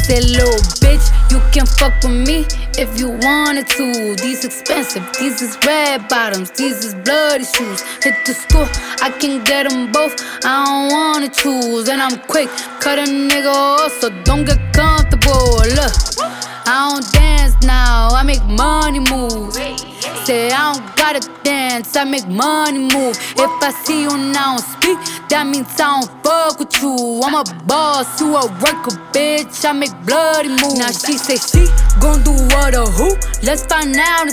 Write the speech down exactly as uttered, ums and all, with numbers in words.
Said, little bitch, you can fuck with me if you wanted to. These expensive, these is red bottoms, these is bloody shoes. Hit the school, I can get them both, I don't wanna choose. And I'm quick, cut a nigga off, so don't get comfortable. Look, I don't dance now, I make money move. Say I don't gotta dance, I make money move. If I see you and I don't speak, that means I don't fuck with you. I'm a boss, you a worker, bitch, I make bloody moves. Now she say she gon' do what or who? Let's find out and